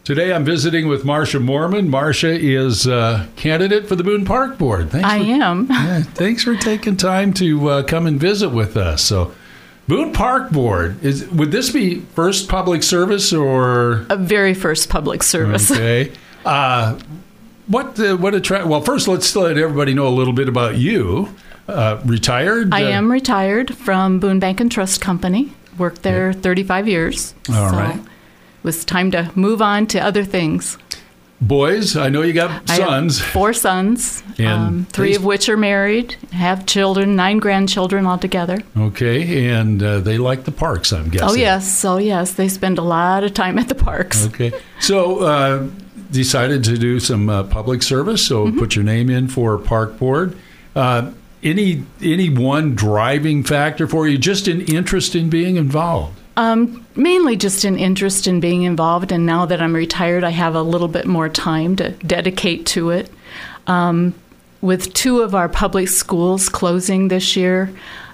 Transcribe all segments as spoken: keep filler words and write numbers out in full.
Today I'm visiting with Marcia Moorman. Marcia is a candidate for the Boone Park Board. Thanks I for, am. Yeah, thanks for taking time to uh, come and visit with us. So, Boone Park Board, is would this be first public service or? A very first public service. Okay. Uh, what, uh, what attract? Well, first let's let everybody know a little bit about you. Uh, retired? I uh, am retired from Boone Bank and Trust Company. Worked there yeah. thirty-five years. All so right. It was time to move on to other things. Boys, I know you got I sons. have four sons, um, three they, of which are married, have children, nine grandchildren altogether. Okay, and uh, they like the parks, I'm guessing. Oh, yes. Oh, yes. They spend a lot of time at the parks. Okay. So, uh, decided to do some uh, public service, so mm-hmm. put your name in for Park Board. Uh, any, any one driving factor for you, just an interest in being involved? Um, mainly just an interest in being involved, and now that I'm retired, I have a little bit more time to dedicate to it. Um, with two of our public schools closing this year,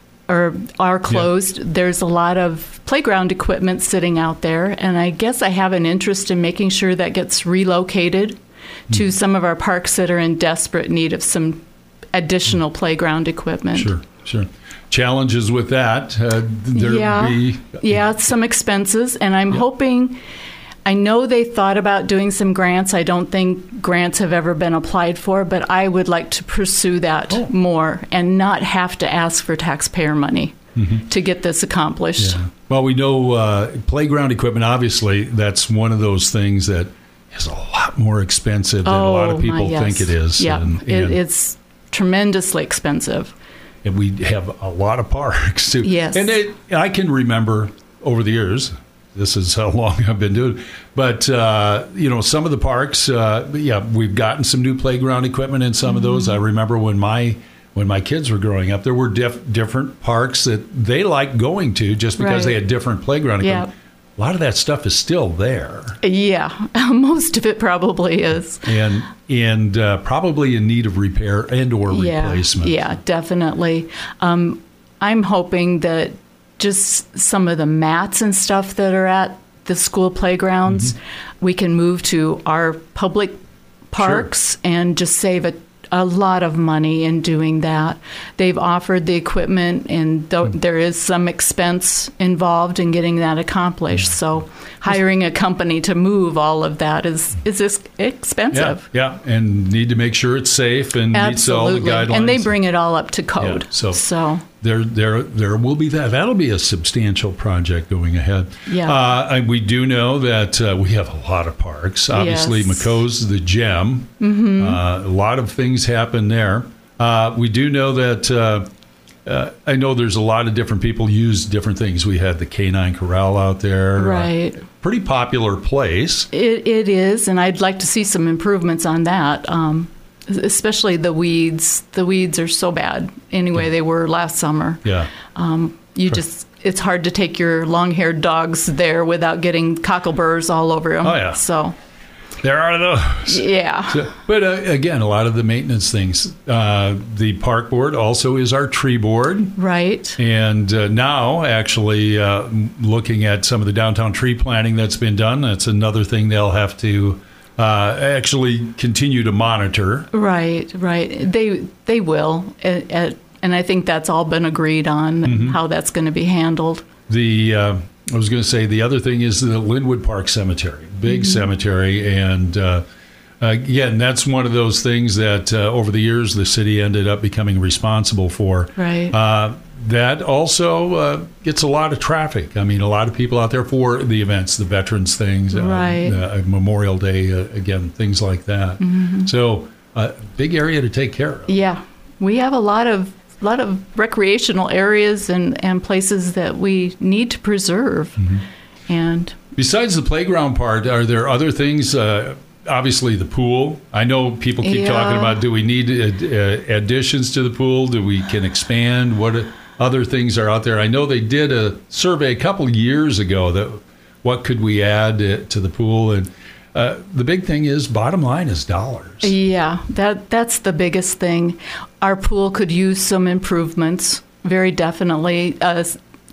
or are closed, yeah. there's a lot of playground equipment sitting out there, and I guess I have an interest in making sure that gets relocated mm. to some of our parks that are in desperate need of some additional mm. playground equipment. Sure, sure. Challenges with that. Uh, there yeah, be yeah, some expenses, and I'm yeah. hoping. I know they thought about doing some grants. I don't think grants have ever been applied for, but I would like to pursue that oh. more and not have to ask for taxpayer money mm-hmm. to get this accomplished. Yeah. Well, we know uh, playground equipment. Obviously, that's one of those things that is a lot more expensive than oh, a lot of people my, yes. think it is. Yeah, and, and it, it's tremendously expensive. And we have a lot of parks, too. Yes. And it, I can remember over the years, this is how long I've been doing it, but, uh, you know, some of the parks, uh, yeah, we've gotten some new playground equipment in some mm-hmm. of those. I remember when my when my kids were growing up, there were diff- different parks that they liked going to just because right. they had different playground equipment. Yeah. A lot of that stuff is still there. Yeah, most of it probably is. And and uh, probably in need of repair and or yeah, replacement. Yeah, definitely. Um, I'm hoping that just some of the mats and stuff that are at the school playgrounds, mm-hmm. we can move to our public parks sure. and just save a a lot of money in doing that. They've offered the equipment, and th- there is some expense involved in getting that accomplished. So hiring a company to move all of that is is expensive. Yeah, yeah. And need to make sure it's safe and Absolutely. meets all the guidelines. And they bring it all up to code. Yeah, so so there, there, there will be that. That'll be a substantial project going ahead. Yeah. Uh, and we do know that uh, we have a lot of parks. Obviously, yes. McCo's the gem. Mm-hmm. Uh, a lot of things happen there. Uh, we do know that. Uh, uh, I know there's a lot of different people use different things. We had the Canine Corral out there. Right. Uh, pretty popular place. It, it is, and I'd like to see some improvements on that. Um, especially the weeds. The weeds are so bad. Anyway, they were last summer. Yeah. Um, you just, it's hard to take your long-haired dogs there without getting cockleburs all over them. Oh, yeah. So there are those. Yeah. So, but uh, again, a lot of the maintenance things. Uh, the park board also is our tree board. Right. And uh, now, actually, uh, looking at some of the downtown tree planting that's been done, that's another thing they'll have to Uh, actually continue to monitor. Right, right. They they will, at, at, and I think that's all been agreed on, mm-hmm. how that's going to be handled. The uh, I was going to say the other thing is the Linwood Park Cemetery, big mm-hmm. cemetery, and uh, again, that's one of those things that uh, over the years the city ended up becoming responsible for. Right. Uh, that also uh, gets a lot of traffic. I mean, a lot of people out there for the events, the veterans things, uh, right. uh, Memorial Day, uh, again, things like that. Mm-hmm. So, a uh, big area to take care of. Yeah, we have a lot of lot of recreational areas and, and places that we need to preserve. Mm-hmm. And besides the playground part, are there other things? Uh, obviously, the pool. I know people keep yeah. talking about, do we need uh, additions to the pool? Do we can expand? What other things are out there? I know they did a survey a couple years ago that what could we add to the pool, and uh, the big thing is, bottom line is dollars. Yeah, that that's the biggest thing. Our pool could use some improvements, very definitely. Uh,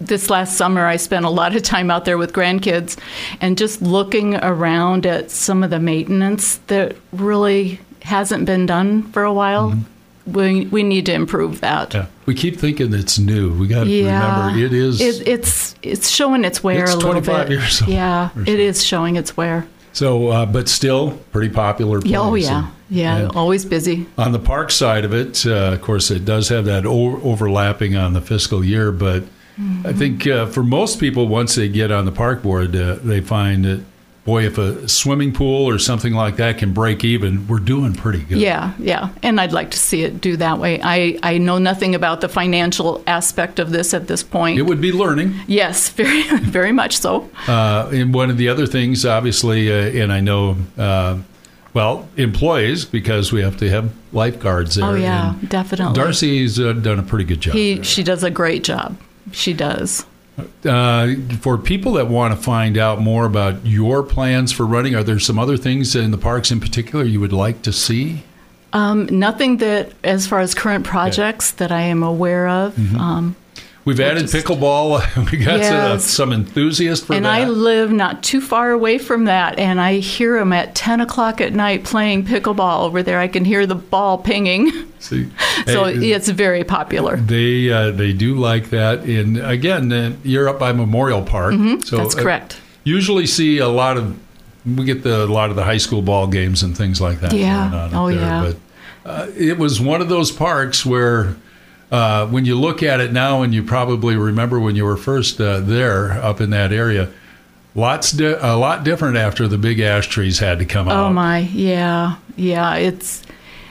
this last summer, I spent a lot of time out there with grandkids and just looking around at some of the maintenance that really hasn't been done for a while. Mm-hmm. We we need to improve that. Yeah. We keep thinking it's new. We got to yeah. remember it is. It, it's it's showing its wear it's a little bit. twenty-five years old. Yeah, so. It is showing its wear. So, uh, but still pretty popular place. Oh, yeah. And, yeah, and always busy. On the park side of it, uh, of course, it does have that o- overlapping on the fiscal year. But mm-hmm. I think uh, for most people, once they get on the park board, uh, they find that, boy, if a swimming pool or something like that can break even, we're doing pretty good. Yeah, yeah. And I'd like to see it do that way. I, I know nothing about the financial aspect of this at this point. It would be learning. Yes, very, very much so. Uh, and one of the other things, obviously, uh, and I know, uh, well, employees, because we have to have lifeguards there. Oh, yeah, and definitely. Darcy's uh, done a pretty good job. He, there. she does a great job. She does. Uh, for people that want to find out more about your plans for running, are there some other things in the parks in particular you would like to see? Um, nothing that, as far as current projects, okay. that I am aware of. Mm-hmm. Um, We've added just, pickleball. We got yes. uh, some enthusiasts for and that. And I live not too far away from that, and I hear them at ten o'clock at night playing pickleball over there. I can hear the ball pinging. See, so hey, it's very popular. They uh, they do like that. And again, uh, you're up by Memorial Park. Mm-hmm. So that's correct. Uh, usually see a lot of, we get the, a lot of the high school ball games and things like that. Yeah. Going on oh, up there. yeah. But uh, it was one of those parks where, Uh, when you look at it now, and you probably remember when you were first uh, there up in that area, lots di- a lot different after the big ash trees had to come out. Oh my, yeah, yeah. It's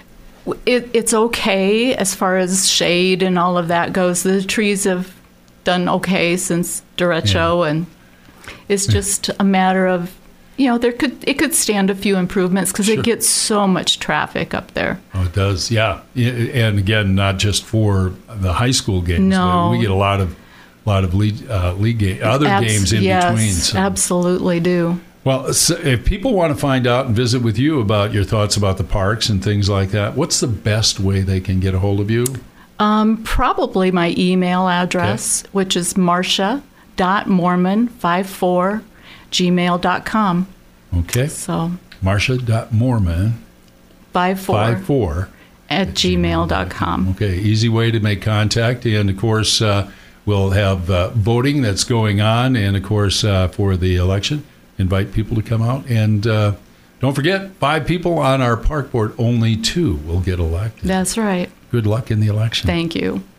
it, it's okay as far as shade and all of that goes. The trees have done okay since derecho, yeah. and it's just a matter of, you know, there could it could stand a few improvements because sure. it gets so much traffic up there. Oh, it does, yeah. And again, not just for the high school games, no. but we get a lot of, lot of league, uh, league game, other Abs- games in yes, between. So. Absolutely do. Well, so if people want to find out and visit with you about your thoughts about the parks and things like that, what's the best way they can get a hold of you? Um, probably my email address, okay. which is marcia dot mormon five four gmail dot com. Okay. So marcia dot mormon five four at gmail dot com. Okay, easy way to make contact. And of course, uh, we'll have uh, voting that's going on. And of course, uh, for the election, invite people to come out. And uh, don't forget, five people on our park board, only two will get elected. That's right. Good luck in the election. Thank you.